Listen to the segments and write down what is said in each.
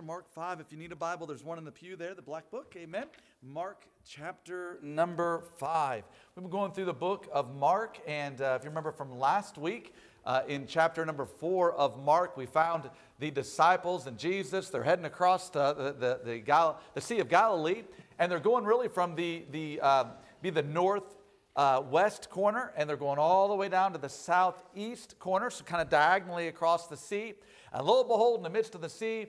Mark 5. If you need a Bible, there's one in the pew there, the black book. Amen. Mark chapter number 5. We've been going through the book of Mark, and if you remember from last week, in chapter number 4 of Mark, we found the disciples and Jesus. They're heading across the Sea of Galilee, and they're going really from the north west corner, and they're going all the way down to the southeast corner, so kind of diagonally across the sea. And lo and behold, in the midst of the sea,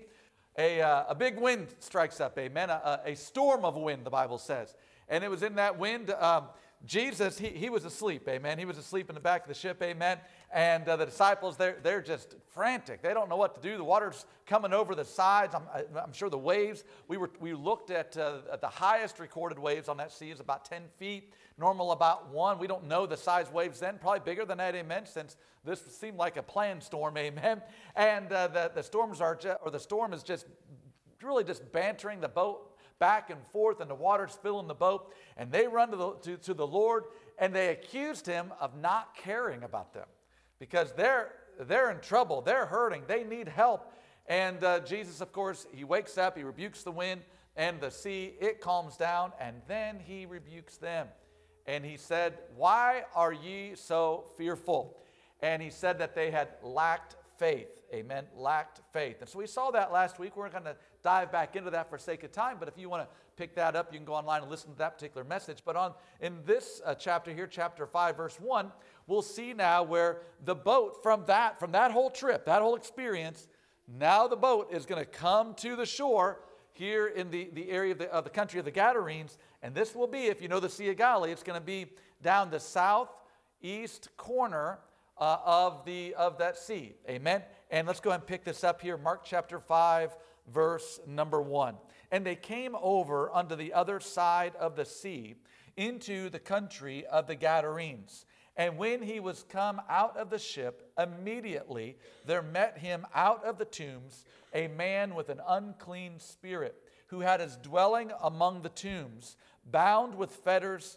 a big wind strikes up, amen, a storm of wind, the Bible says. And it was in that wind, Jesus, he was asleep, amen. He was asleep in the back of the ship, amen. And the disciples, they're just frantic. They don't know what to do. The water's coming over the sides. I'm sure the waves, we looked at the highest recorded waves on that sea is about 10 feet, normal about 1. We don't know the size waves then, probably bigger than that, amen, since this seemed like a planned storm, amen. And the storm is just really just bantering the boat back and forth, and the water's filling the boat, and they run to the Lord, and they accused him of not caring about them because they're in trouble, they're hurting, they need help. And Jesus, of course, he wakes up, he rebukes the wind and the sea, it calms down, and then he rebukes them. And he said, "Why are ye so fearful?" And he said that they had lacked faith. Amen. Lacked faith. And so we saw that last week. We're going to dive back into that for sake of time. But if you want to pick that up, you can go online and listen to that particular message. But in this chapter here, chapter 5, verse 1, we'll see now where the boat from that whole trip, that whole experience, now the boat is going to come to the shore here in the area of the country of the Gadarenes. And this will be, if you know the Sea of Galilee, it's going to be down the southeast corner of that sea. Amen. And let's go ahead and pick this up here. Mark chapter 5, verse number 1. And they came over unto the other side of the sea into the country of the Gadarenes. And when he was come out of the ship, immediately there met him out of the tombs a man with an unclean spirit, who had his dwelling among the tombs, bound with fetters.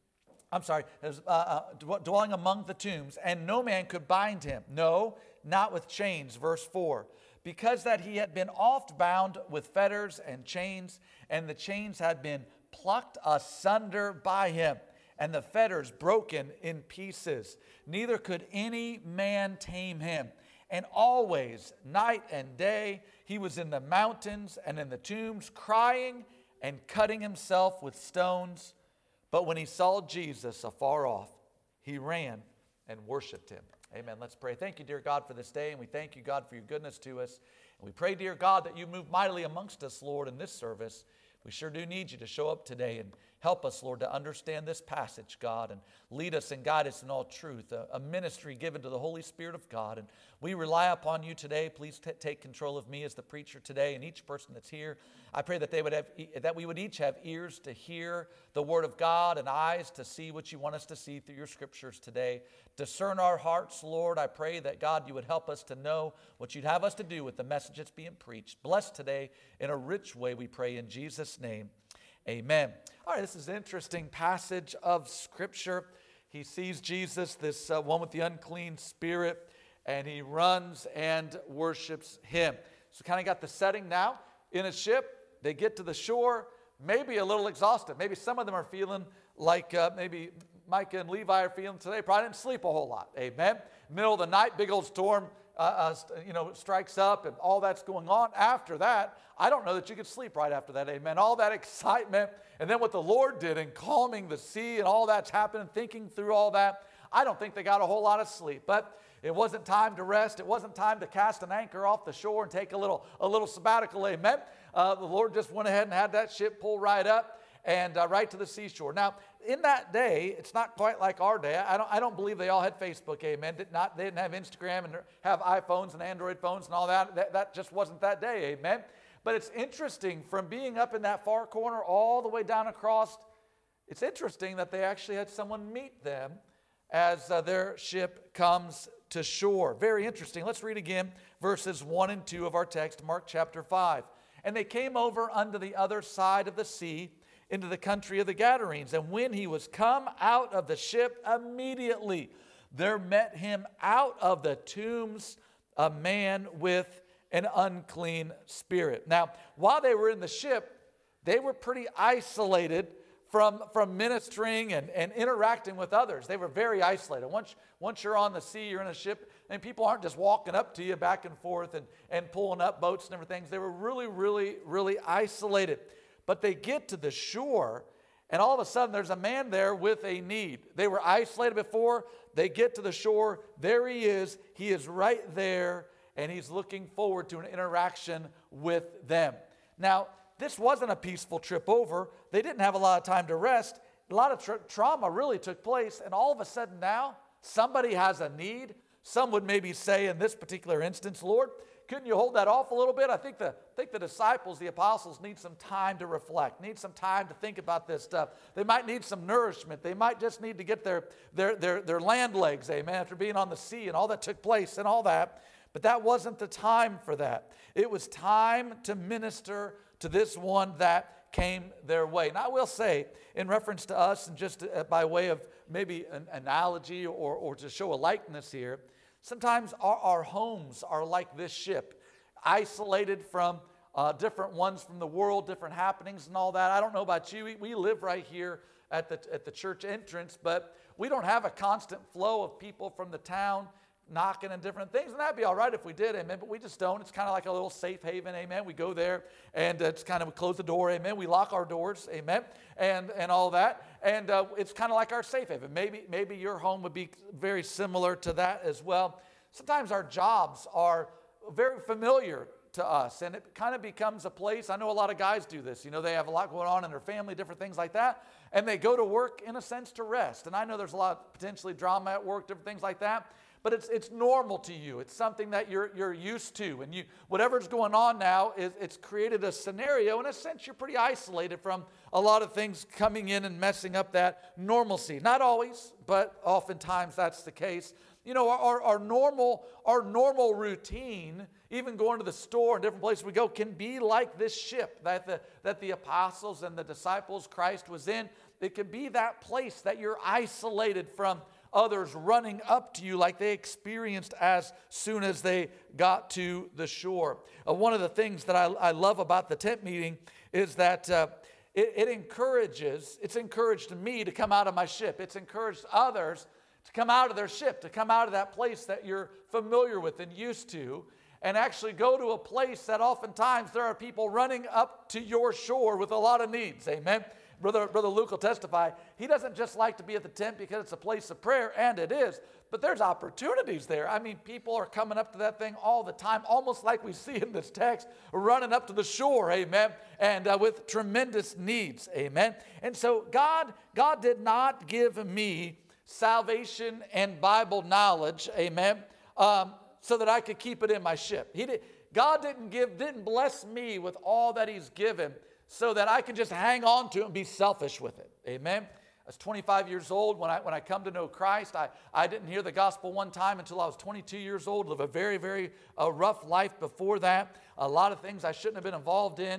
Dwelling among the tombs, and no man could bind him, no, not with chains, verse 4, because that he had been oft bound with fetters and chains, and the chains had been plucked asunder by him, and the fetters broken in pieces. Neither could any man tame him. And always, night and day, he was in the mountains and in the tombs, crying and cutting himself with stones. But when he saw Jesus afar off, he ran and worshiped him. Amen. Let's pray. Thank you, dear God, for this day, and we thank you, God, for your goodness to us. And we pray, dear God, that you move mightily amongst us, Lord, in this service. We sure do need you to show up today and help us, Lord, to understand this passage, God, and lead us and guide us in all truth, a ministry given to the Holy Spirit of God. And we rely upon you today. Please take control of me as the preacher today and each person that's here. I pray that we would each have ears to hear the word of God and eyes to see what you want us to see through your scriptures today. Discern our hearts, Lord. I pray that, God, you would help us to know what you'd have us to do with the message that's being preached. Bless today in a rich way, we pray in Jesus' name. Amen. All right, this is an interesting passage of Scripture. He sees Jesus, this one with the unclean spirit, and he runs and worships him. So kind of got the setting now. In a ship, they get to the shore, maybe a little exhausted. Maybe some of them are feeling like maybe Micah and Levi are feeling today. Probably didn't sleep a whole lot. Amen. Middle of the night, big old storm strikes up, and all that's going on. After that, I don't know that you could sleep right after that. Amen. All that excitement, and then what the Lord did in calming the sea and all that's happening, thinking through all that, I don't think they got a whole lot of sleep. But it wasn't time to rest. It wasn't time to cast an anchor off the shore and take a little sabbatical. Amen. The Lord just went ahead and had that ship pull right up and right to the seashore. Now, in that day, it's not quite like our day. I don't believe they all had Facebook, amen. They didn't have Instagram and have iPhones and Android phones and all that. That just wasn't that day, amen. But it's interesting, from being up in that far corner all the way down across, it's interesting that they actually had someone meet them as their ship comes to shore. Very interesting. Let's read again verses 1 and 2 of our text, Mark chapter 5. And they came over unto the other side of the sea, into the country of the Gadarenes. And when he was come out of the ship, immediately there met him out of the tombs a man with an unclean spirit. Now, while they were in the ship, they were pretty isolated from ministering and interacting with others. They were very isolated. Once you're on the sea, you're in a ship, and people aren't just walking up to you back and forth and pulling up boats and everything. They were really, really, really isolated. But they get to the shore, and all of a sudden there's a man there with a need. They were isolated before. They get to the shore. There he is. He is right there, and he's looking forward to an interaction with them. Now, this wasn't a peaceful trip over. They didn't have a lot of time to rest. A lot of trauma really took place, and all of a sudden now, somebody has a need. Some would maybe say in this particular instance, Lord, couldn't you hold that off a little bit? I think the disciples, the apostles, need some time to reflect, need some time to think about this stuff. They might need some nourishment. They might just need to get their land legs, amen, after being on the sea and all that took place and all that. But that wasn't the time for that. It was time to minister to this one that came their way. And I will say, in reference to us, and just by way of maybe an analogy or to show a likeness here, sometimes our homes are like this ship, isolated from different ones from the world, different happenings and all that. I don't know about you. We live right here at the church entrance, but we don't have a constant flow of people from the town knocking and different things, and that'd be all right if we did, amen, but we just don't. It's kind of like a little safe haven, amen. We go there, and it's kind of, we close the door, amen. We lock our doors, amen, and all that, and it's kind of like our safe haven. Maybe your home would be very similar to that as well. Sometimes our jobs are very familiar to us, and it kind of becomes a place. I know a lot of guys do this. You know, they have a lot going on in their family, different things like that, and they go to work, in a sense, to rest. And I know there's a lot of potentially drama at work, different things like that, but it's normal to you. It's something that you're used to, and whatever's going on now, it's created a scenario. In a sense, you're pretty isolated from a lot of things coming in and messing up that normalcy. Not always, but oftentimes that's the case. You know, our normal routine, even going to the store and different places we go, can be like this ship that the apostles and the disciples Christ was in. It can be that place that you're isolated from others running up to you like they experienced as soon as they got to the shore. One of the things that I love about the tent meeting is that it's encouraged me to come out of my ship. It's encouraged others to come out of their ship, to come out of that place that you're familiar with and used to, and actually go to a place that oftentimes there are people running up to your shore with a lot of needs, amen. Brother Luke will testify, he doesn't just like to be at the tent because it's a place of prayer, and it is, but there's opportunities there. I mean, people are coming up to that thing all the time, almost like we see in this text, running up to the shore, amen, and with tremendous needs, amen. And so God did not give me salvation and Bible knowledge, amen, so that I could keep it in my ship. God didn't bless me with all that he's given so that I can just hang on to it and be selfish with it. Amen. I was 25 years old when I come to know Christ. I didn't hear the gospel one time until I was 22 years old. Lived a very, very rough life before that. A lot of things I shouldn't have been involved in.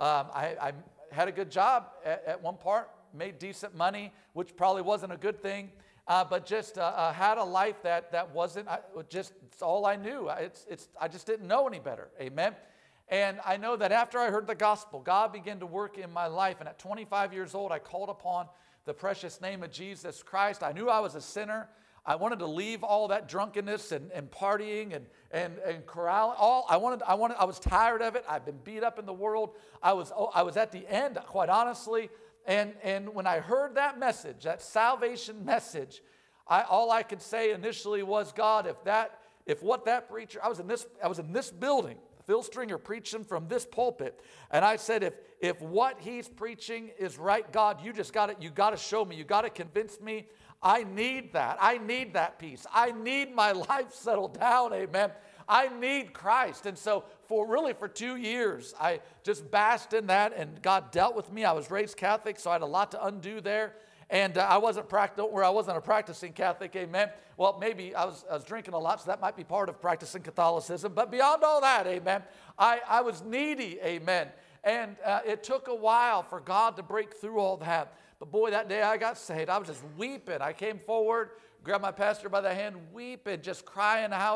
I had a good job at one part, made decent money, which probably wasn't a good thing. But just had a life that wasn't, it's all I knew. I just didn't know any better. Amen. And I know that after I heard the gospel, God began to work in my life. And at 25 years old, I called upon the precious name of Jesus Christ. I knew I was a sinner. I wanted to leave all that drunkenness and partying and corralling. I was tired of it. I've been beat up in the world. I was at the end, quite honestly. And when I heard that message, that salvation message, all I could say initially was, God, if what that preacher, I was in this building, Phil Stringer preaching from this pulpit, and I said, if what he's preaching is right, God, you got to show me, you got to convince me. I need that. I need that peace. I need my life settled down, amen. I need Christ. And so for 2 years, I just basked in that, and God dealt with me. I was raised Catholic, so I had a lot to undo there. And I wasn't a practicing Catholic, amen. Well, maybe I was drinking a lot, so that might be part of practicing Catholicism. But beyond all that, amen, I was needy, amen. And it took a while for God to break through all that. But boy, that day I got saved, I was just weeping. I came forward, grabbed my pastor by the hand, weeping, just crying out.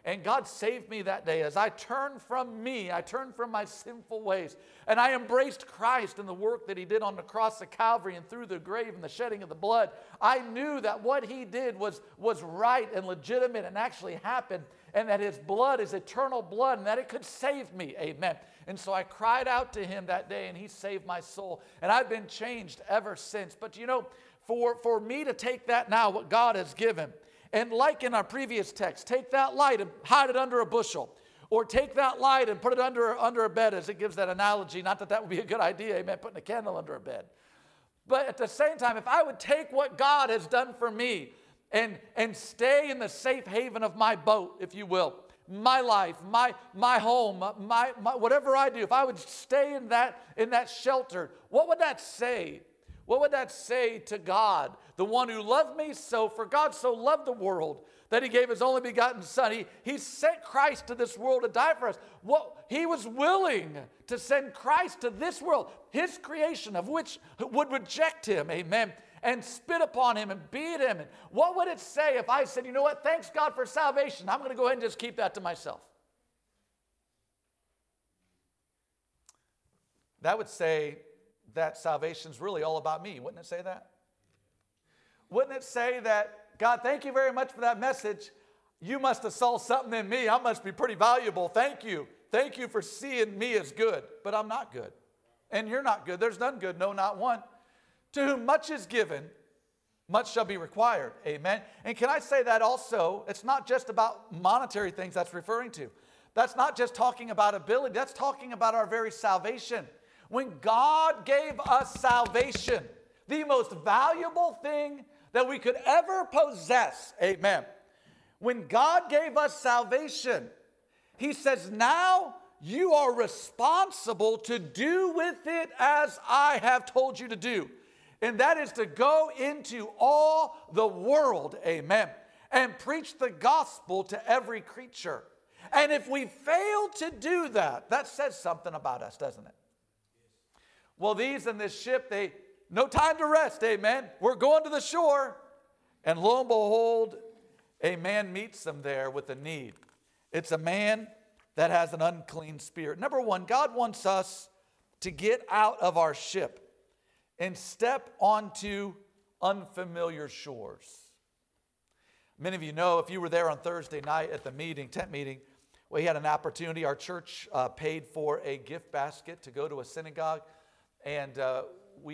And God saved me that day as I turned from my sinful ways. And I embraced Christ and the work that he did on the cross of Calvary and through the grave and the shedding of the blood. I knew that what he did was right and legitimate and actually happened, and that his blood is eternal blood and that it could save me. Amen. And so I cried out to him that day, and he saved my soul. And I've been changed ever since. But you know, for me to take that now, what God has given, and like in our previous text, take that light and hide it under a bushel. Or take that light and put it under a bed, as it gives that analogy. Not that that would be a good idea, amen, putting a candle under a bed. But at the same time, if I would take what God has done for me and stay in the safe haven of my boat, if you will, my life, my home, my whatever I do, if I would stay in that shelter, what would that say? What would that say to God, the one who loved me so? For God so loved the world that he gave his only begotten son. He sent Christ to this world to die for us. He was willing to send Christ to this world, his creation, of which would reject him, amen, and spit upon him and beat him. And what would it say if I said, you know what, thanks God for salvation, I'm going to go ahead and just keep that to myself? That would say that salvation's really all about me. Wouldn't it say that? Wouldn't it say that, God, thank you very much for that message. You must have saw something in me. I must be pretty valuable. Thank you. Thank you for seeing me as good. But I'm not good. And you're not good. There's none good. No, not one. To whom much is given, much shall be required. Amen. And can I say that also? It's not just about monetary things that's referring to. That's not just talking about ability. That's talking about our very salvation. When God gave us salvation, the most valuable thing that we could ever possess, amen. When God gave us salvation, he says, now you are responsible to do with it as I have told you to do. And that is to go into all the world, amen, and preach the gospel to every creature. And if we fail to do that, that says something about us, doesn't it? Well, these in this ship, no time to rest, amen. We're going to the shore. And lo and behold, a man meets them there with a need. It's a man that has an unclean spirit. Number one, God wants us to get out of our ship and step onto unfamiliar shores. Many of you know, if you were there on Thursday night at the meeting, tent meeting, we had an opportunity. Our church paid for a gift basket to go to a synagogue. And I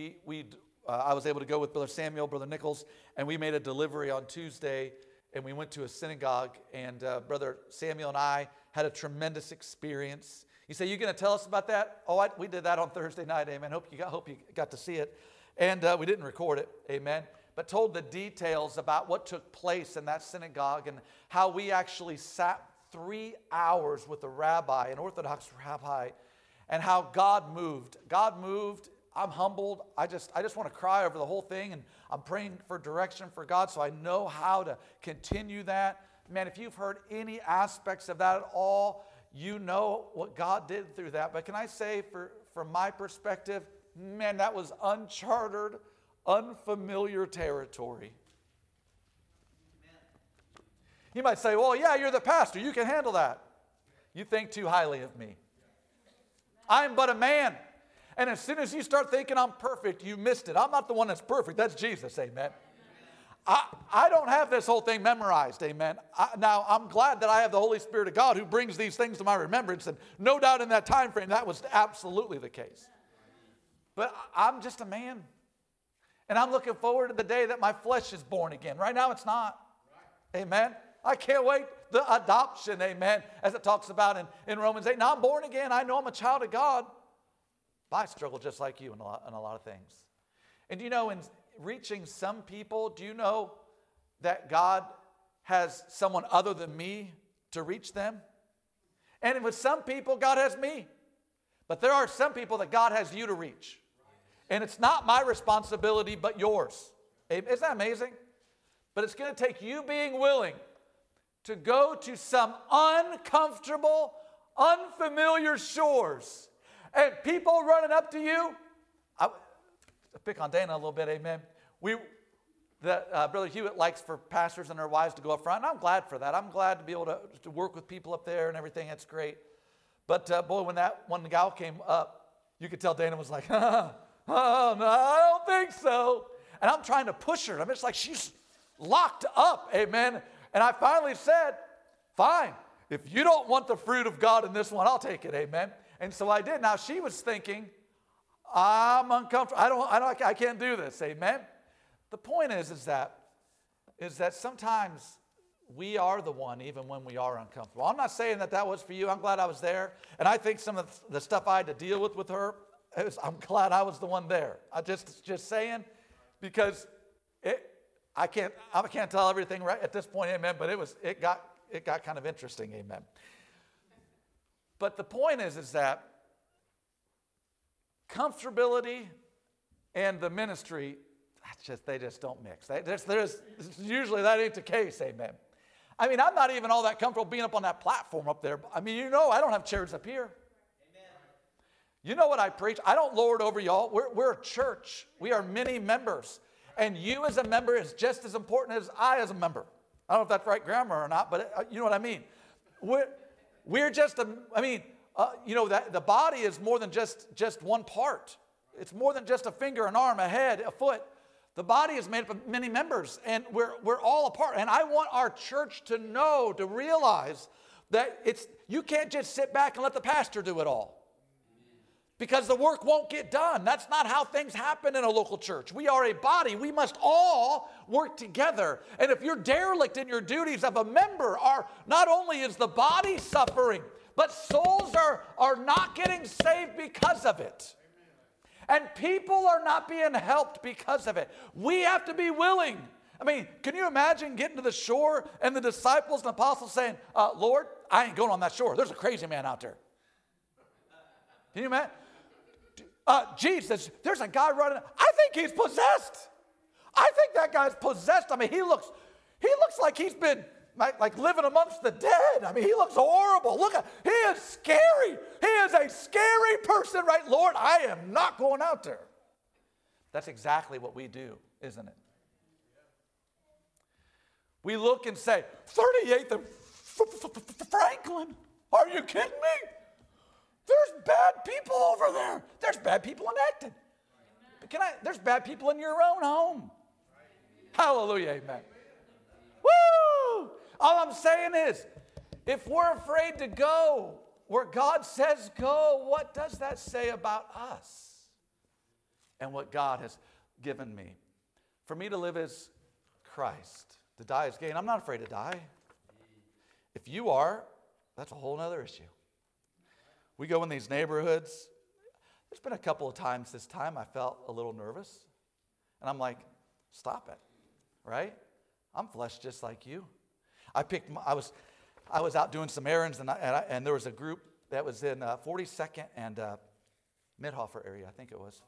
was able to go with Brother Samuel, Brother Nichols, and we made a delivery on Tuesday, and we went to a synagogue, and Brother Samuel and I had a tremendous experience. You say, you going to tell us about that? Oh, we did that on Thursday night, amen. Hope you got to see it. And we didn't record it, amen, but told the details about what took place in that synagogue and how we actually sat 3 hours with a rabbi, an Orthodox rabbi, and how God moved. God moved. I'm humbled. I just want to cry over the whole thing, and I'm praying for direction for God so I know how to continue that. Man, if you've heard any aspects of that at all, you know what God did through that. But can I say, from my perspective, man, that was uncharted, unfamiliar territory. You might say, well, yeah, you're the pastor. You can handle that. You think too highly of me. I am but a man. And as soon as you start thinking I'm perfect, you missed it. I'm not the one that's perfect. That's Jesus, amen. I don't have this whole thing memorized, amen. Now, I'm glad that I have the Holy Spirit of God who brings these things to my remembrance. And no doubt in that time frame, that was absolutely the case. But I'm just a man. And I'm looking forward to the day that my flesh is born again. Right now, it's not. Amen. I can't wait. The adoption, amen, as it talks about in Romans 8. Now I'm born again. I know I'm a child of God. But I struggle just like you in a lot of things. And do you know, in reaching some people, do you know that God has someone other than me to reach them? And with some people, God has me. But there are some people that God has you to reach. And it's not my responsibility, but yours. Isn't that amazing? But it's going to take you being willing to go to some uncomfortable, unfamiliar shores. And people running up to you. I pick on Dana a little bit, amen. that Brother Hewitt likes for pastors and their wives to go up front, and I'm glad for that. I'm glad to be able to work with people up there and everything. It's great. But boy, when the gal came up, you could tell Dana was like, oh, no, I don't think so. And I'm trying to push her. I mean, it's like she's locked up, amen. And I finally said, fine, if you don't want the fruit of God in this one, I'll take it, amen. And so I did. Now she was thinking, I'm uncomfortable. I can't do this, amen. The point is that sometimes we are the one even when we are uncomfortable. I'm not saying that was for you. I'm glad I was there. And I think some of the stuff I had to deal with her, I'm glad I was the one there. I just saying, because I can't tell everything right at this point, amen, but it got kind of interesting, amen. But the point is that comfortability and the ministry, they just don't mix. Usually that ain't the case, amen. I mean, I'm not even all that comfortable being up on that platform up there. I mean, I don't have chairs up here. Amen. You know what I preach? I don't lord over y'all. We're a church. We are many members. And you as a member is just as important as I as a member. I don't know if that's right grammar or not, but you know what I mean. We're just, the body is more than just one part. It's more than just a finger, an arm, a head, a foot. The body is made up of many members, and we're all a part. And I want our church to realize that you can't just sit back and let the pastor do it all, because the work won't get done. That's not how things happen in a local church. We are a body. We must all work together. And if you're derelict in your duties of a member, not only is the body suffering, but souls are not getting saved because of it. And people are not being helped because of it. We have to be willing. I mean, can you imagine getting to the shore and the disciples and apostles saying, Lord, I ain't going on that shore. There's a crazy man out there. Can you imagine? Jesus, there's a guy running. I think he's possessed. I think that guy's possessed. I mean, he looks like he's been like living amongst the dead. I mean, he looks horrible. He is scary. He is a scary person, right? Lord, I am not going out there. That's exactly what we do, isn't it? We look and say, 38th and Franklin, are you kidding me? There's bad people over there. There's bad people in Acton. But there's bad people in your own home. Hallelujah, amen. Woo! All I'm saying is, if we're afraid to go where God says go, what does that say about us and what God has given me? For me to live is Christ. To die is gain. I'm not afraid to die. If you are, that's a whole other issue. We go in these neighborhoods. There's been a couple of times this time I felt a little nervous. And I'm like, stop it, right? I'm flesh just like you. I was out doing some errands, and there was a group that was in 42nd and Midhofer area, I think it was.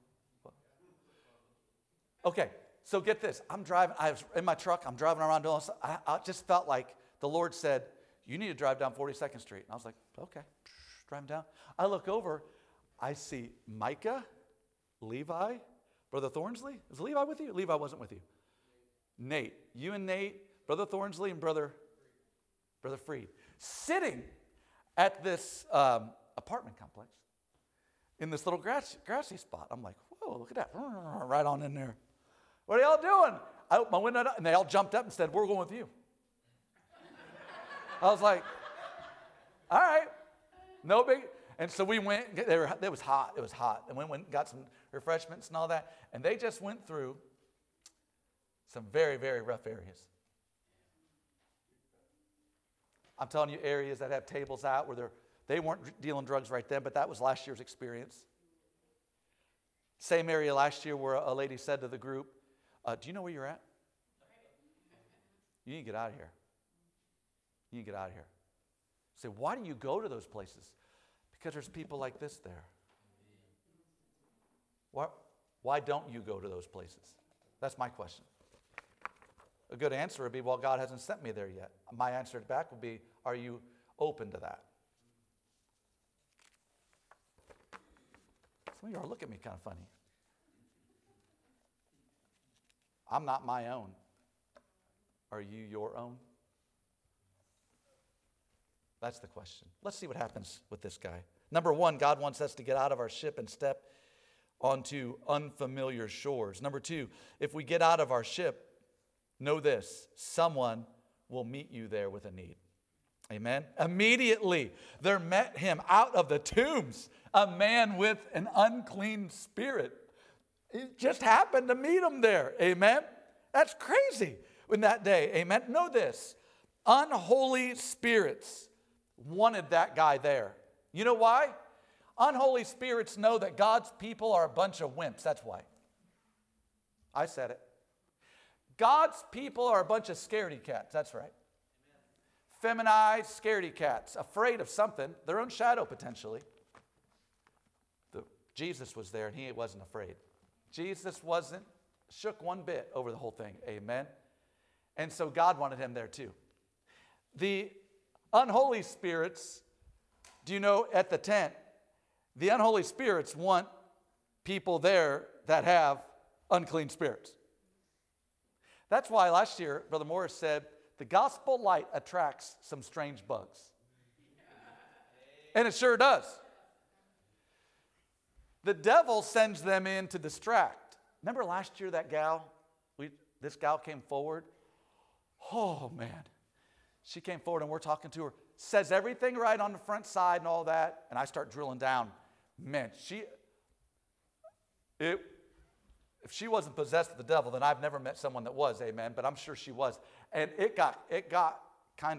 Okay, so get this. I'm driving. I was in my truck. I'm driving around doing this. I just felt like the Lord said, you need to drive down 42nd Street. And I was like, okay, driving down. I look over. I see Micah, Levi, Brother Thornsley. Is Levi with you? Levi wasn't with you. Nate. You and Nate, Brother Thornsley and Brother Freed, sitting at this apartment complex in this little grassy spot. I'm like, whoa, look at that. Right on in there. What are y'all doing? I opened my window up, and they all jumped up and said, we're going with you. I was like, all right, no big. And so we went. It was hot. It was hot. And we went and got some refreshments and all that. And they just went through some very, very rough areas. I'm telling you, areas that have tables out where they weren't dealing drugs right then, but that was last year's experience. Same area last year where a lady said to the group, do you know where you're at? You need to get out of here. You need to get out of here. Say, why do you go to those places? Because there's people like this there. Why don't you go to those places? That's my question. A good answer would be, well, God hasn't sent me there yet. My answer back would be, are you open to that? Some of you are looking at me kind of funny. I'm not my own. Are you your own? That's the question. Let's see what happens with this guy. Number one, God wants us to get out of our ship and step onto unfamiliar shores. Number two, if we get out of our ship, know this, someone will meet you there with a need. Amen. Immediately there met him out of the tombs a man with an unclean spirit. It just happened to meet him there. Amen. That's crazy in that day. Amen. Know this, unholy spirits wanted that guy there. You know why? Unholy spirits know that God's people are a bunch of wimps. That's why. I said it. God's people are a bunch of scaredy cats. That's right. Feminized scaredy cats, afraid of something, their own shadow potentially. Jesus was there and he wasn't afraid. Jesus wasn't shook one bit over the whole thing. Amen. And so God wanted him there too. The unholy spirits, do you know, at the tent, the unholy spirits want people there that have unclean spirits. That's why last year, Brother Morris said, the gospel light attracts some strange bugs. And it sure does. The devil sends them in to distract. Remember last year that gal, this gal came forward? Oh man. She came forward and we're talking to her. Says everything right on the front side and all that. And I start drilling down. Man, if she wasn't possessed with the devil, then I've never met someone that was, amen. But I'm sure she was. And it got kind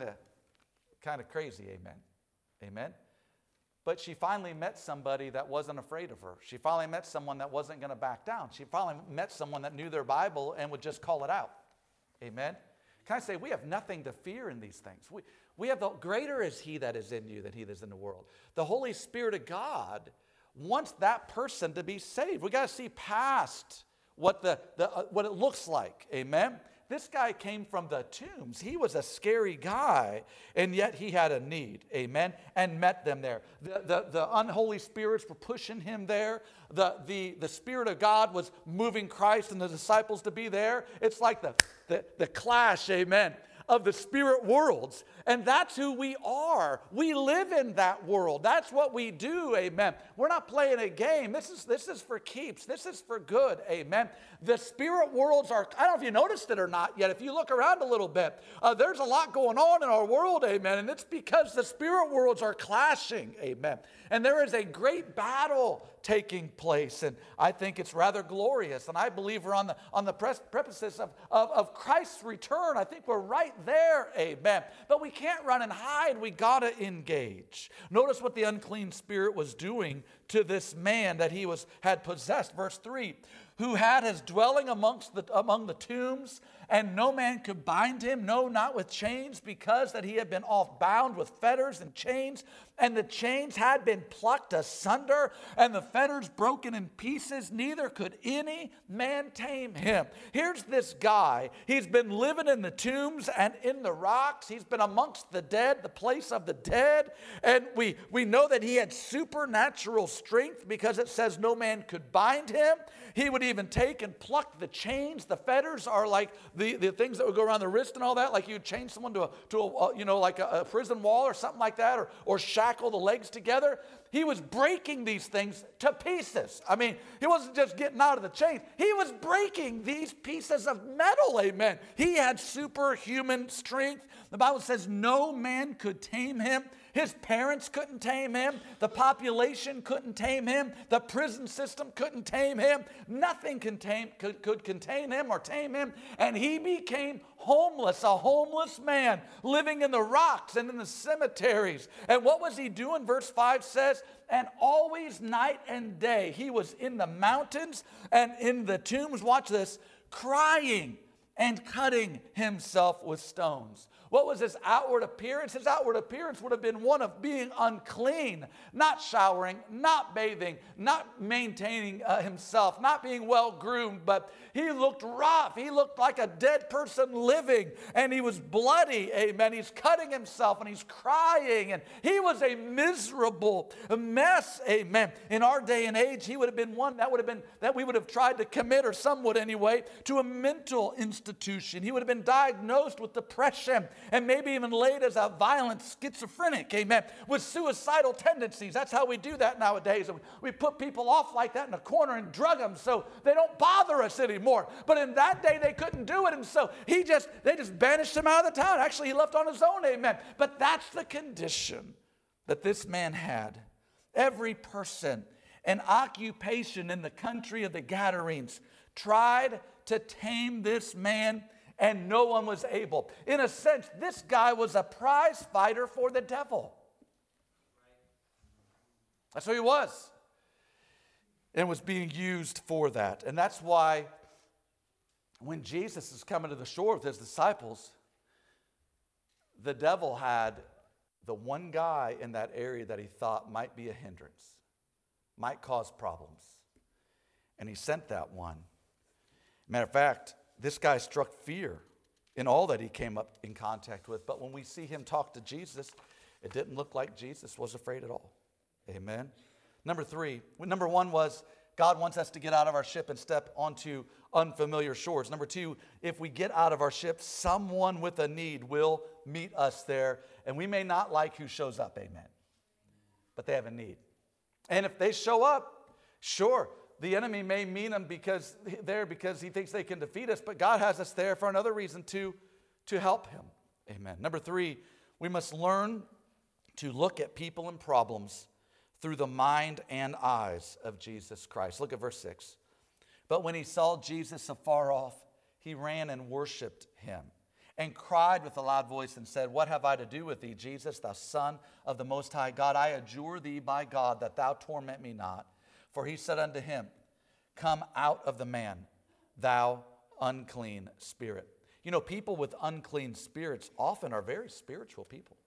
of crazy, amen. Amen. But she finally met somebody that wasn't afraid of her. She finally met someone that wasn't going to back down. She finally met someone that knew their Bible and would just call it out. Amen. Can I say, we have nothing to fear in these things. We have the greater is he that is in you than he that is in the world. The Holy Spirit of God wants that person to be saved. We got to see past what what it looks like. Amen. This guy came from the tombs. He was a scary guy, and yet he had a need. Amen. And met them there. The unholy spirits were pushing him there. The Spirit of God was moving Christ and the disciples to be there. It's like the clash, amen, of the spirit worlds. And that's who we are. We live in that world. That's what we do, amen. We're not playing a game. This is for keeps. This is for good, amen. The spirit worlds are, I don't know if you noticed it or not yet. If you look around a little bit, there's a lot going on in our world, amen. And it's because the spirit worlds are clashing, amen. And there is a great battle taking place. And I think it's rather glorious. And I believe we're on the precipice of Christ's return. I think we're right there, amen. But we can't run and hide. We got to engage. Notice what the unclean spirit was doing to this man that he had possessed. Verse 3, who had his dwelling among the tombs, and no man could bind him, no, not with chains, because that he had been oft bound with fetters and chains, and the chains had been plucked asunder, and the fetters broken in pieces, neither could any man tame him. Here's this guy. He's been living in the tombs and in the rocks. He's been amongst the dead, the place of the dead, and we know that he had supernatural strength because it says no man could bind him. He would even take and pluck the chains. The fetters are like the things that would go around the wrist and all that, like you'd chain someone to a prison wall or something like that, or shackle the legs together. He was breaking these things to pieces. I mean, he wasn't just getting out of the chains. He was breaking these pieces of metal, amen. He had superhuman strength. The Bible says no man could tame him. His parents couldn't tame him. The population couldn't tame him. The prison system couldn't tame him. Nothing could contain him or tame him. And he became homeless, a homeless man living in the rocks and in the cemeteries. And what was he doing? Verse 5 says, and always night and day he was in the mountains and in the tombs, watch this, crying and cutting himself with stones. What was his outward appearance? His outward appearance would have been one of being unclean, not showering, not bathing, not maintaining himself, not being well groomed, but he looked rough. He looked like a dead person living, and he was bloody, amen. He's cutting himself and he's crying, and he was a miserable mess, amen. In our day and age, he would have been one that we would have tried to commit, or some would anyway, to a mental institution. He would have been diagnosed with depression, and maybe even laid as a violent schizophrenic, amen, with suicidal tendencies. That's how we do that nowadays. We put people off like that in a corner and drug them so they don't bother us anymore. But in that day, they couldn't do it, and so they just banished him out of the town. Actually, he left on his own, amen. But that's the condition that this man had. Every person and occupation in the country of the Gadarenes tried to tame this man, and no one was able. In a sense, this guy was a prize fighter for the devil. That's who he was. And was being used for that. And that's why when Jesus is coming to the shore with his disciples, the devil had the one guy in that area that he thought might be a hindrance, might cause problems. And he sent that one. Matter of fact, this guy struck fear in all that he came up in contact with. But when we see him talk to Jesus, it didn't look like Jesus was afraid at all. Amen. Number one was God wants us to get out of our ship and step onto unfamiliar shores. Number two, if we get out of our ship, someone with a need will meet us there. And we may not like who shows up, amen. But they have a need. And if they show up, sure, the enemy may mean them because he thinks they can defeat us, but God has us there for another reason to help him. Amen. Number three, we must learn to look at people and problems through the mind and eyes of Jesus Christ. Look at verse 6. But when he saw Jesus afar off, he ran and worshiped him and cried with a loud voice and said, What have I to do with thee, Jesus, thou Son of the Most High God? I adjure thee by God that thou torment me not. For he said unto him, Come out of the man, thou unclean spirit. You know, people with unclean spirits often are very spiritual people.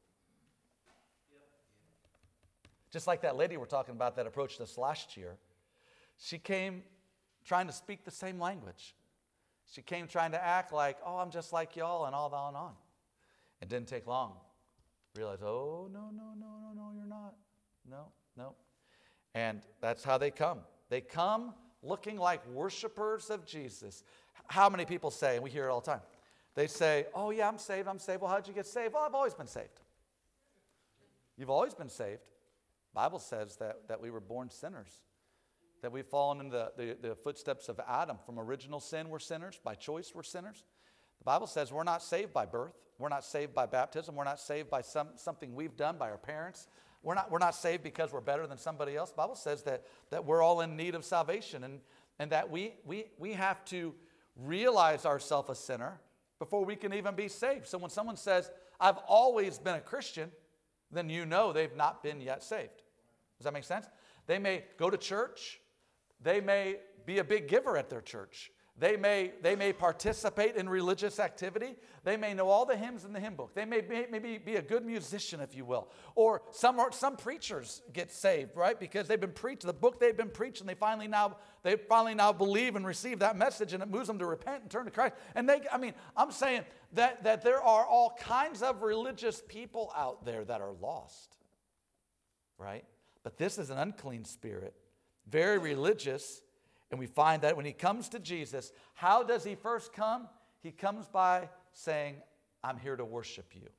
Just like that lady we're talking about that approached us last year. She came trying to speak the same language. She came trying to act like, oh, I'm just like y'all and all that and on. It didn't take long. Realized, oh, no, you're not. No. And that's how they come. They come looking like worshipers of Jesus. How many people say, and we hear it all the time, they say, oh yeah, I'm saved. Well, how'd you get saved? Well, I've always been saved. You've always been saved. The Bible says that we were born sinners, that we've fallen into the footsteps of Adam. From original sin, we're sinners. By choice, we're sinners. The Bible says we're not saved by birth. We're not saved by baptism. We're not saved by something we've done by our parents. We're not saved because we're better than somebody else. The Bible says that we're all in need of salvation, and that we have to realize ourselves a sinner before we can even be saved. So when someone says, I've always been a Christian, then you know they've not been yet saved. Does that make sense? They may go to church. They may be a big giver at their church. They may participate in religious activity. They may know all the hymns in the hymn book. They may be a good musician, if you will. Or some preachers get saved, right? Because they've been preached, the book they've been preached, and they finally now believe and receive that message, and it moves them to repent and turn to Christ. And I'm saying that there are all kinds of religious people out there that are lost, right? But this is an unclean spirit, very religious. And we find that when he comes to Jesus, how does he first come? He comes by saying, I'm here to worship you.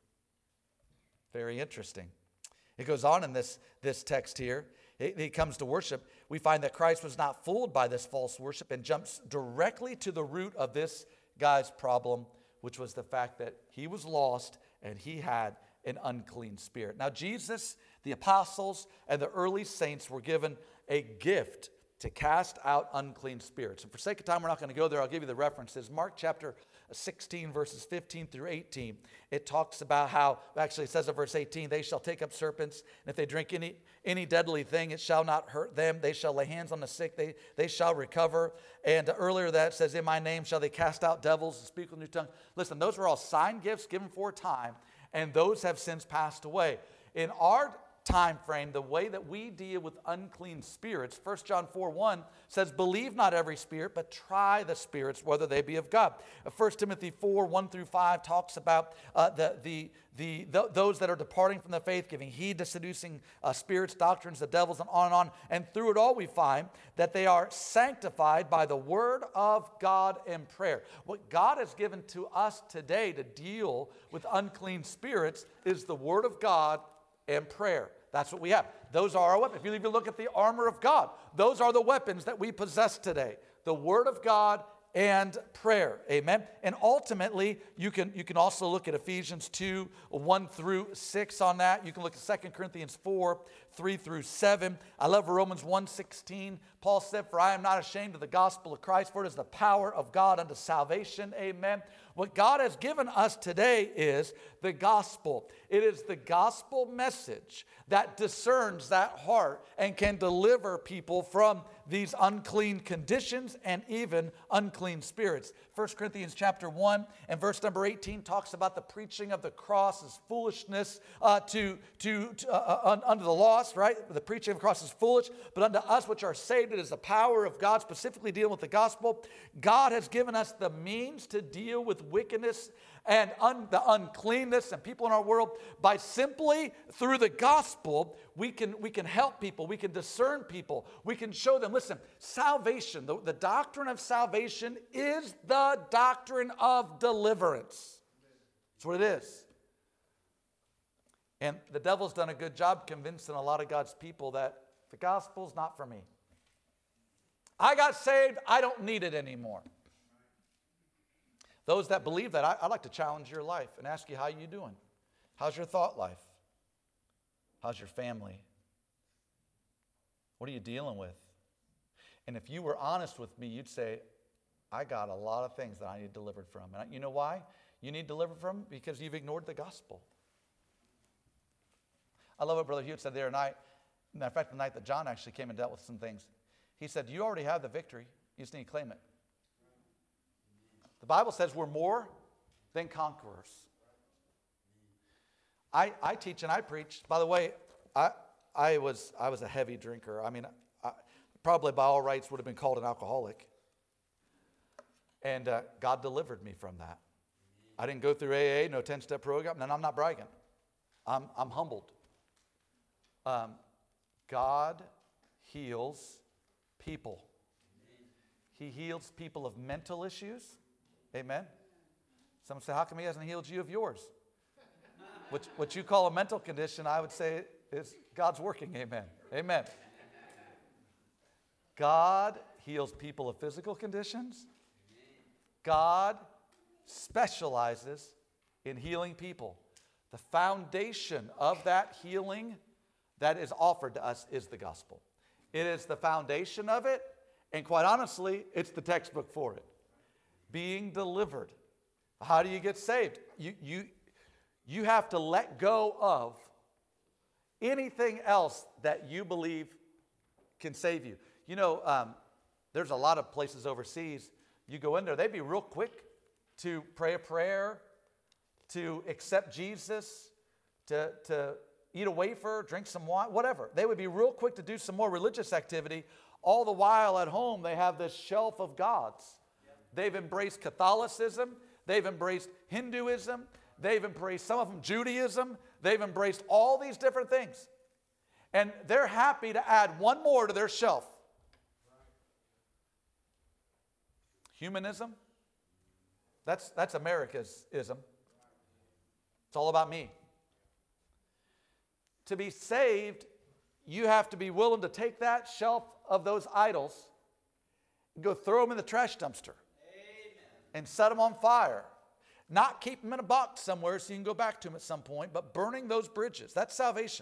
Very interesting. It goes on in this text here. He comes to worship. We find that Christ was not fooled by this false worship and jumps directly to the root of this guy's problem, which was the fact that he was lost and he had an unclean spirit. Now, Jesus, the apostles, and the early saints were given a gift to cast out unclean spirits. And for sake of time, we're not going to go there. I'll give you the references. Mark chapter 16, verses 15 through 18. It talks about how, actually it says in verse 18, they shall take up serpents, and if they drink any deadly thing, it shall not hurt them. They shall lay hands on the sick, they shall recover. And earlier that says, in my name shall they cast out devils and speak with new tongues. Listen, those were all sign gifts given for a time, and those have since passed away. In our time frame, the way that we deal with unclean spirits, 1 John 4:1 says, believe not every spirit, but try the spirits, whether they be of God. 1 Timothy 4:1 through 5 talks about those that are departing from the faith, giving heed to seducing spirits, doctrines, the devils, and on and on. And through it all we find that they are sanctified by the word of God and prayer. What God has given to us today to deal with unclean spirits is the word of God and prayer. That's what we have. Those are our weapons. If you even look at the armor of God, those are the weapons that we possess today. The word of God and prayer. Amen. And ultimately, you can also look at Ephesians 2:1 through 6 on that. You can look at 2 Corinthians 4:3 through 7. I love Romans 1:16. Paul said, for I am not ashamed of the gospel of Christ, for it is the power of God unto salvation. Amen. What God has given us today is the gospel. It is the gospel message that discerns that heart and can deliver people from these unclean conditions and even unclean spirits. 1 Corinthians chapter 1 and verse number 18 talks about the preaching of the cross as foolishness unto the lost, right? The preaching of the cross is foolish, but unto us which are saved, it is the power of God, specifically dealing with the gospel. God has given us the means to deal with wickedness and the uncleanness and people in our world by simply through the gospel. We can help people, we can discern people, we can show them, listen, salvation, the doctrine of salvation is the doctrine of deliverance. That's what it is. And the devil's done a good job convincing a lot of God's people that the gospel's not for me. I got saved, I don't need it anymore. Those that believe that, I'd like to challenge your life and ask you, how you doing? How's your thought life? How's your family? What are you dealing with? And if you were honest with me, you'd say, I got a lot of things that I need delivered from. And you know why you need delivered from? Because you've ignored the gospel. I love what Brother Hewitt said the other night. Matter of fact, the night that John actually came and dealt with some things. He said, you already have the victory. You just need to claim it. The Bible says we're more than conquerors. I teach and I preach. By the way, I was a heavy drinker. I mean, I probably by all rights would have been called an alcoholic. And God delivered me from that. I didn't go through AA, no 10-step program, and I'm not bragging. I'm humbled. God heals people. He heals people of mental issues. Amen. Someone say, how come he hasn't healed you of yours? What you call a mental condition, I would say is God's working. Amen. Amen. God heals people of physical conditions. God specializes in healing people. The foundation of that healing that is offered to us is the gospel. It is the foundation of it, and quite honestly, it's the textbook for it. Being delivered. How do you get saved? You have to let go of anything else that you believe can save you. You know, there's a lot of places overseas. You go in there, they'd be real quick to pray a prayer, to accept Jesus, to eat a wafer, drink some wine, whatever. They would be real quick to do some more religious activity. All the while at home, they have this shelf of gods. They've embraced Catholicism. They've embraced Hinduism. They've embraced, some of them, Judaism. They've embraced all these different things. And they're happy to add one more to their shelf. Humanism. That's America's ism. It's all about me. To be saved, you have to be willing to take that shelf of those idols and go throw them in the trash dumpster. Amen. And set them on fire. Not keep them in a box somewhere so you can go back to them at some point, but burning those bridges. That's salvation.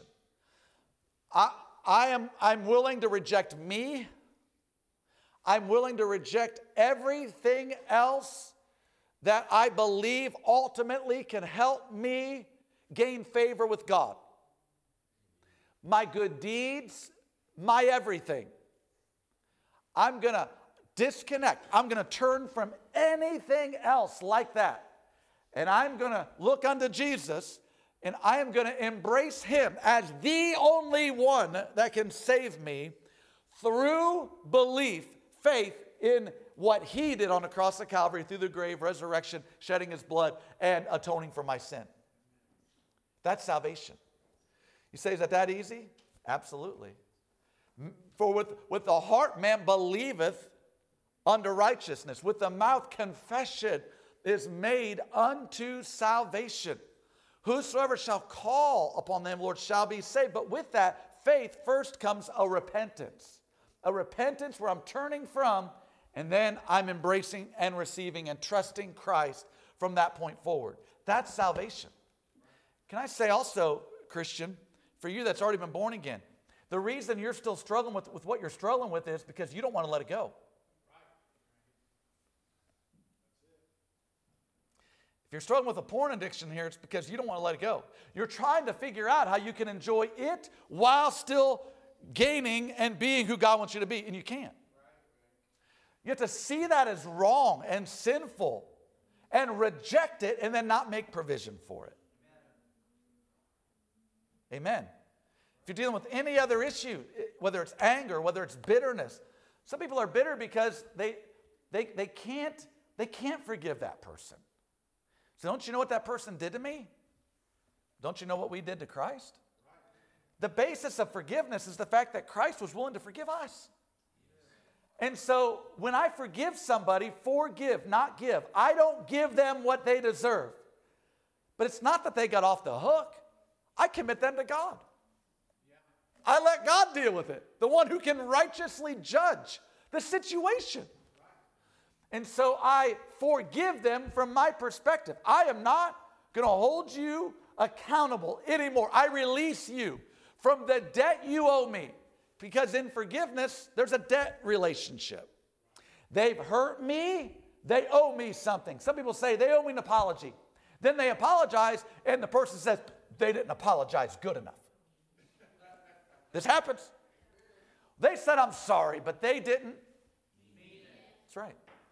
I'm willing to reject me. I'm willing to reject everything else that I believe ultimately can help me gain favor with God. My good deeds, my everything. I'm going to disconnect. I'm going to turn from anything else like that. And I'm going to look unto Jesus, and I am going to embrace him as the only one that can save me through belief, faith in what he did on the cross of Calvary, through the grave, resurrection, shedding his blood, and atoning for my sin. That's salvation. You say, is that easy? Absolutely. For with the heart man believeth unto righteousness. With the mouth confession is made unto salvation. Whosoever shall call upon the name of the Lord shall be saved. But with that faith first comes a repentance. A repentance where I'm turning from, and then I'm embracing and receiving and trusting Christ from that point forward. That's salvation. Can I say also, Christian, for you that's already been born again, the reason you're still struggling with what you're struggling with is because you don't want to let it go. If you're struggling with a porn addiction here, it's because you don't want to let it go. You're trying to figure out how you can enjoy it while still gaining and being who God wants you to be, and you can't. You have to see that as wrong and sinful and reject it and then not make provision for it. Amen. If you're dealing with any other issue, whether it's anger, whether it's bitterness, some people are bitter because they can't forgive that person. So don't you know what that person did to me? Don't you know what we did to Christ? The basis of forgiveness is the fact that Christ was willing to forgive us. And so when I forgive somebody, forgive, not give. I don't give them what they deserve. But it's not that they got off the hook. I commit them to God. I let God deal with it, the one who can righteously judge the situation. And so I forgive them from my perspective. I am not going to hold you accountable anymore. I release you from the debt you owe me. Because in forgiveness, there's a debt relationship. They've hurt me, they owe me something. Some people say they owe me an apology. Then they apologize, and the person says, they didn't apologize good enough. This happens. They said, I'm sorry, but they didn't. That's right.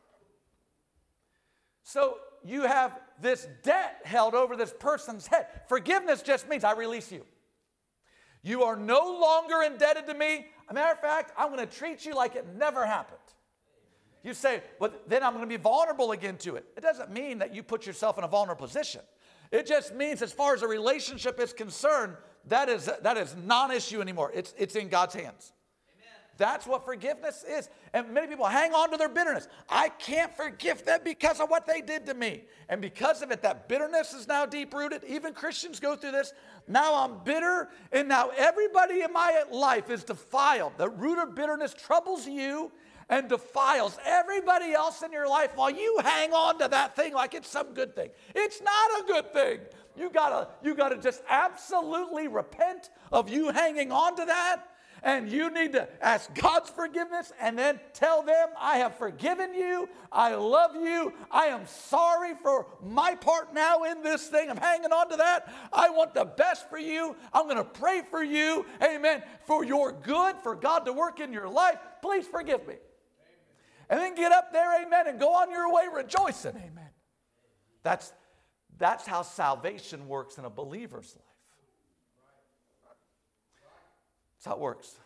So you have this debt held over this person's head. Forgiveness just means I release you. You are no longer indebted to me. As a matter of fact, I'm going to treat you like it never happened. You say, but then I'm going to be vulnerable again to it. It doesn't mean that you put yourself in a vulnerable position. It just means as far as a relationship is concerned, that is non-issue anymore. It's in God's hands. That's what forgiveness is. And many people hang on to their bitterness. I can't forgive them because of what they did to me. And because of it, that bitterness is now deep-rooted. Even Christians go through this. Now I'm bitter, and now everybody in my life is defiled. The root of bitterness troubles you and defiles everybody else in your life while you hang on to that thing like it's some good thing. It's not a good thing. You gotta just absolutely repent of you hanging on to that. And you need to ask God's forgiveness and then tell them, I have forgiven you. I love you. I am sorry for my part now in this thing. I'm hanging on to that. I want the best for you. I'm going to pray for you. Amen. For your good, for God to work in your life. Please forgive me. Amen. And then get up there, amen, and go on your way rejoicing. Amen. That's how salvation works in a believer's life. That's how it works.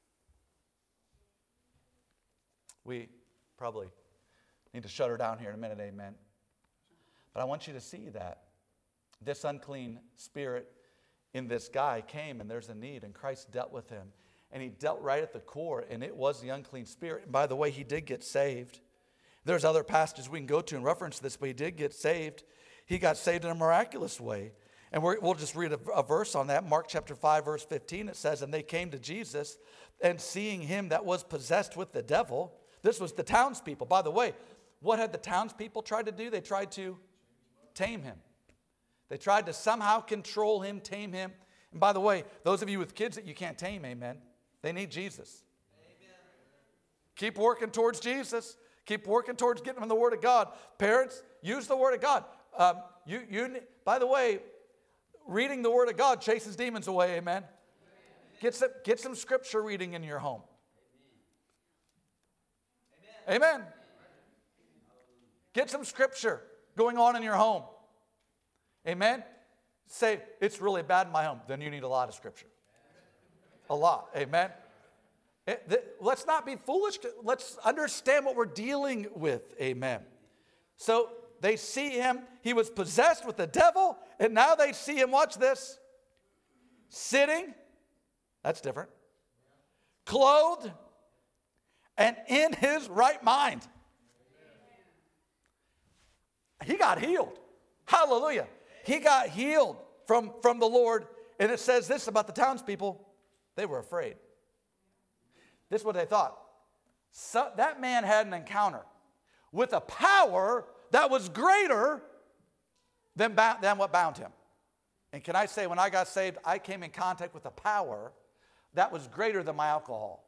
We probably need to shut her down here in a minute, amen. But I want you to see that this unclean spirit in this guy came, and there's a need, and Christ dealt with him. And he dealt right at the core, and it was the unclean spirit. And by the way, he did get saved. There's other passages we can go to and reference this, but he did get saved. He got saved in a miraculous way. And we'll just read a verse on that. Mark chapter 5, verse 15, it says, and they came to Jesus, and seeing him that was possessed with the devil. This was the townspeople. By the way, what had the townspeople tried to do? They tried to tame him. They tried to somehow control him, tame him. And by the way, those of you with kids that you can't tame, amen, they need Jesus. Amen. Keep working towards Jesus. Keep working towards getting them in the Word of God. Parents, use the Word of God. By the way, reading the Word of God chases demons away, amen? Get some scripture reading in your home. Amen. Get some scripture going on in your home. Amen. Say, it's really bad in my home. Then you need a lot of scripture. A lot. Amen. Let's not be foolish. Let's understand what we're dealing with. Amen. So they see him. He was possessed with the devil. And now they see him, watch this, sitting. That's different. Clothed and in his right mind. He got healed. Hallelujah. He got healed from the Lord. And it says this about the townspeople. They were afraid. This is what they thought. So, that man had an encounter with a power that was greater than what bound him. And can I say, when I got saved, I came in contact with a power that was greater than my alcohol.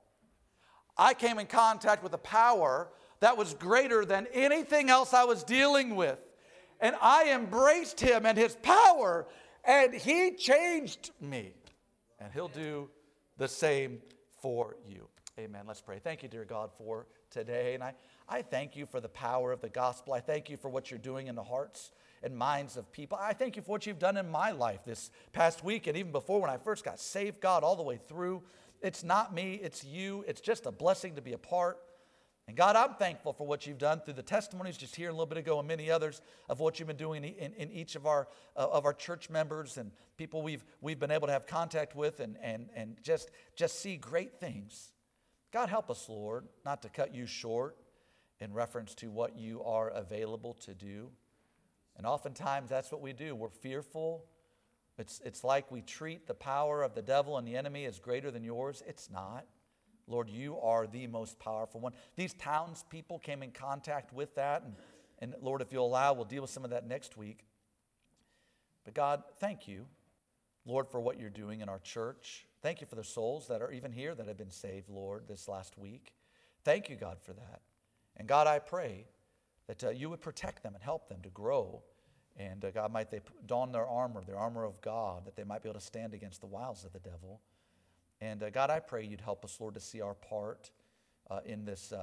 I came in contact with a power that was greater than anything else I was dealing with. And I embraced him and his power, and he changed me. And he'll do the same for you. Amen. Let's pray. Thank you, dear God, for today. And I thank you for the power of the gospel. I thank you for what you're doing in the hearts and minds of people. I thank you for what you've done in my life this past week and even before when I first got saved, God, all the way through. It's not me, it's you. It's just a blessing to be a part. And God, I'm thankful for what you've done through the testimonies just here a little bit ago and many others of what you've been doing in each of our church members and people we've been able to have contact with and just see great things. God, help us, Lord, not to cut you short in reference to what you are available to do. And oftentimes that's what we do. We're fearful. It's like we treat the power of the devil and the enemy as greater than yours. It's not. Lord, you are the most powerful one. These townspeople came in contact with that. And Lord, if you'll allow, we'll deal with some of that next week. But God, thank you, Lord, for what you're doing in our church. Thank you for the souls that are even here that have been saved, Lord, this last week. Thank you, God, for that. And God, I pray that you would protect them and help them to grow. And God, might they don their armor of God, that they might be able to stand against the wiles of the devil. And God, I pray you'd help us, Lord, to see our part in this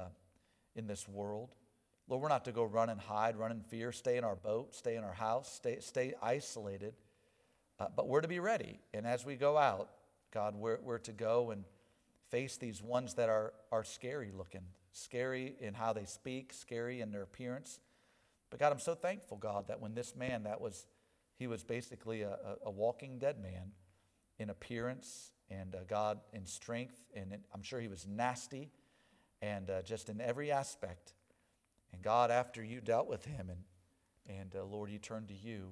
world. Lord, we're not to go run and hide, run in fear, stay in our boat, stay in our house, stay isolated. But we're to be ready. And as we go out, God, we're to go and face these ones that are scary looking, scary in how they speak, scary in their appearance. But God, I'm so thankful, God, that when this man, he was basically a walking dead man in appearance and God in strength, and I'm sure he was nasty and just in every aspect. And God, after you dealt with him and Lord, you turned to you,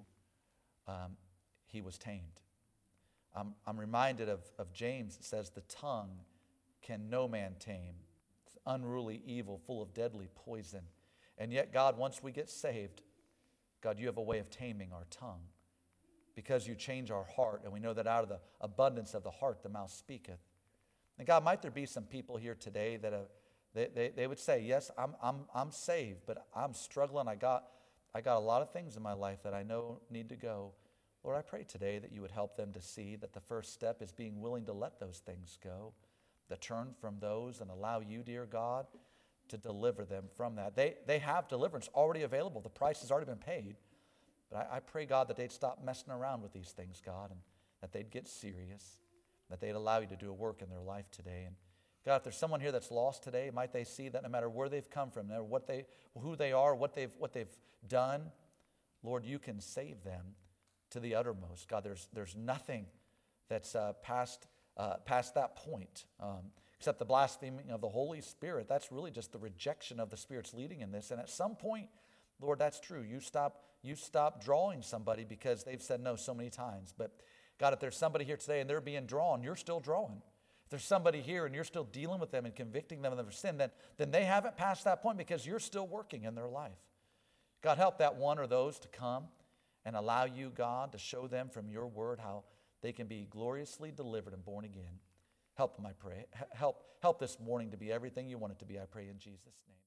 he was tamed. I'm reminded of James. It says, the tongue can no man tame. It's unruly evil, full of deadly poison. And yet, God, once we get saved, God, you have a way of taming our tongue because you change our heart. And we know that out of the abundance of the heart, the mouth speaketh. And God, might there be some people here today that they would say, yes, I'm saved, but I'm struggling. I got a lot of things in my life that I know need to go. Lord, I pray today that you would help them to see that the first step is being willing to let those things go, to turn from those and allow you, dear God, to deliver them from that. They have deliverance already available. The price has already been paid. But I pray, God, that they'd stop messing around with these things, God, and that they'd get serious, that they'd allow you to do a work in their life today. And God, if there's someone here that's lost today, might they see that no matter where they've come from, no matter who they are, what they've done, Lord, you can save them to the uttermost. God, there's nothing that's past that point, except the blaspheming of the Holy Spirit. That's really just the rejection of the Spirit's leading in this. And at some point, Lord, that's true. You stop drawing somebody because they've said no so many times. But God, if there's somebody here today and they're being drawn, you're still drawing. If there's somebody here and you're still dealing with them and convicting them of their sin, then they haven't passed that point because you're still working in their life. God, help that one or those to come and allow you, God, to show them from your word how they can be gloriously delivered and born again. Help them, I pray. Help this morning to be everything you want it to be, I pray in Jesus' name.